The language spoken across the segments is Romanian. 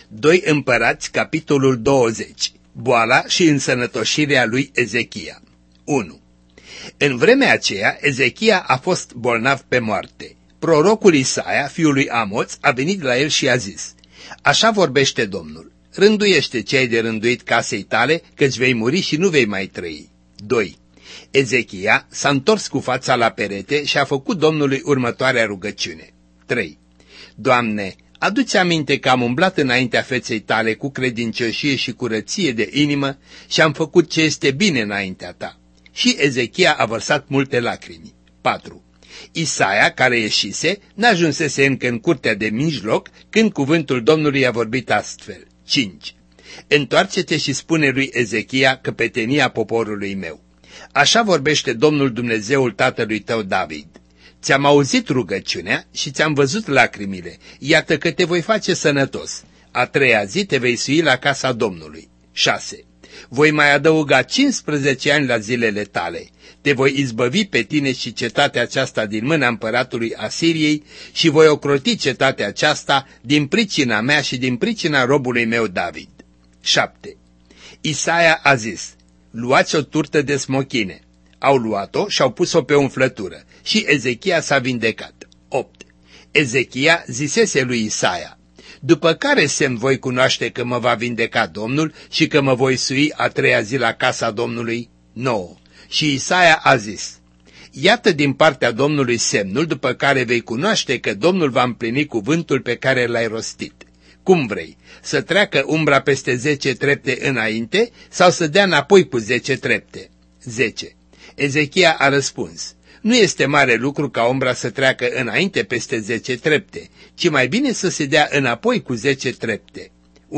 2 Împărați, capitolul 20. Boala și însănătoșirea lui Ezechia. 1. În vremea aceea, Ezechia a fost bolnav pe moarte. Prorocul Isaia, fiul lui Amoț, a venit la el și a zis: Așa vorbește Domnul, rânduiește ce ai de rânduit casei tale, căci vei muri și nu vei mai trăi. 2. Ezechia s-a întors cu fața la perete și a făcut Domnului următoarea rugăciune. 3. Doamne, adu-ți aminte că am umblat înaintea feței tale cu credincioșie și curăție de inimă și am făcut ce este bine înaintea ta. Și Ezechia a vărsat multe lacrimi. 4. Isaia, care ieșise, n-ajunsese încă în curtea de mijloc când cuvântul Domnului a vorbit astfel. 5. Întoarce-te și spune lui Ezechia căpetenia poporului meu. Așa vorbește Domnul Dumnezeul tatălui tău David. Ți-am auzit rugăciunea și ți-am văzut lacrimile. Iată că te voi face sănătos. A treia zi te vei sui la casa Domnului. 6. Voi mai adăuga 15 ani la zilele tale. Te voi izbăvi pe tine și cetatea aceasta din mâna împăratului Asiriei și voi ocroti cetatea aceasta din pricina mea și din pricina robului meu David. 7. Isaia a zis: luați o turtă de smochine. Au luat-o și au pus-o pe umflătură și Ezechia s-a vindecat. 8. Ezechia zisese lui Isaia: după care semn voi cunoaște că mă va vindeca Domnul și că mă voi sui a treia zi la casa Domnului? 9. Și Isaia a zis: iată din partea Domnului semnul după care vei cunoaște că Domnul va împlini cuvântul pe care l-ai rostit. Cum vrei, să treacă umbra peste 10 trepte înainte sau să dea înapoi cu 10 trepte? 10. Ezechia a răspuns: nu este mare lucru ca umbra să treacă înainte peste 10 trepte, ci mai bine să se dea înapoi cu 10 trepte.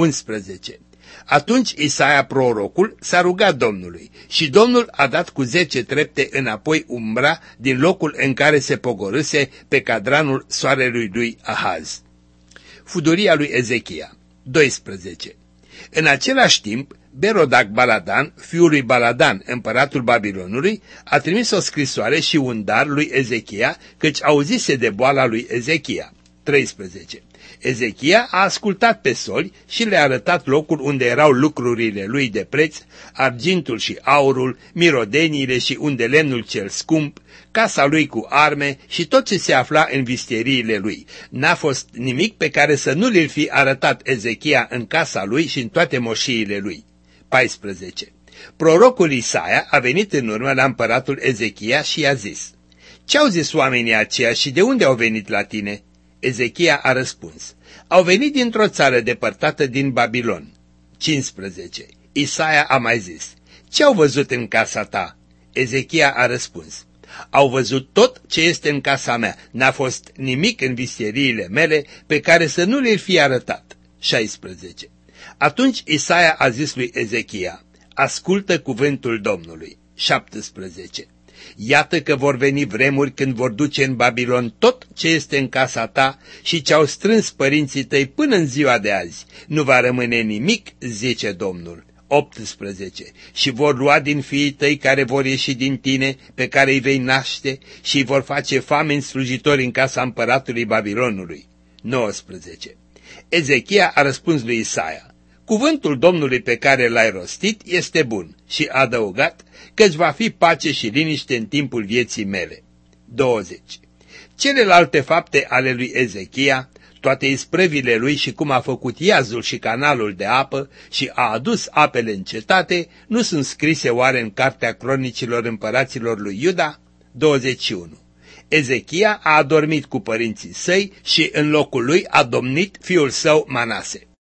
11. Atunci Isaia prorocul s-a rugat Domnului și Domnul a dat cu 10 trepte înapoi umbra din locul în care se pogorâse pe cadranul soarelui lui Ahaz. Fudoria lui Ezechia. 12. În același timp, Berodac Baladan, fiul lui Baladan, împăratul Babilonului, a trimis o scrisoare și un dar lui Ezechia, căci auzise de boala lui Ezechia. 13. Ezechia a ascultat pe soli și le-a arătat locul unde erau lucrurile lui de preț, argintul și aurul, mirodeniile și unde lemnul cel scump, casa lui cu arme și tot ce se afla în visteriile lui. N-a fost nimic pe care să nu le-l fi arătat Ezechia în casa lui și în toate moșiile lui. 14. Prorocul Isaia a venit în urmă la împăratul Ezechia și i-a zis: ce-au zis oamenii aceia și de unde au venit la tine? Ezechia a răspuns: au venit dintr-o țară depărtată din Babilon. 15. Isaia a mai zis: ce au văzut în casa ta? Ezechia a răspuns: au văzut tot ce este în casa mea, n-a fost nimic în visteriile mele pe care să nu le fi arătat. 16. Atunci Isaia a zis lui Ezechia: ascultă cuvântul Domnului. 17. Iată că vor veni vremuri când vor duce în Babilon tot ce este în casa ta și ce au strâns părinții tăi până în ziua de azi. Nu va rămâne nimic, zice Domnul. 18. Și vor lua din fiii tăi care vor ieși din tine, pe care îi vei naște, și îi vor face fameni slujitori în casa împăratului Babilonului. 19. Ezechia a răspuns lui Isaia: cuvântul Domnului pe care l-ai rostit este bun, și a adăugat că-ți va fi pace și liniște în timpul vieții mele. 20. Celelalte fapte ale lui Ezechia, toate isprăvile lui și cum a făcut iazul și canalul de apă și a adus apele în cetate, nu sunt scrise oare în cartea cronicilor împăraților lui Iuda? 21. Ezechia a adormit cu părinții săi și în locul lui a domnit fiul său Manase.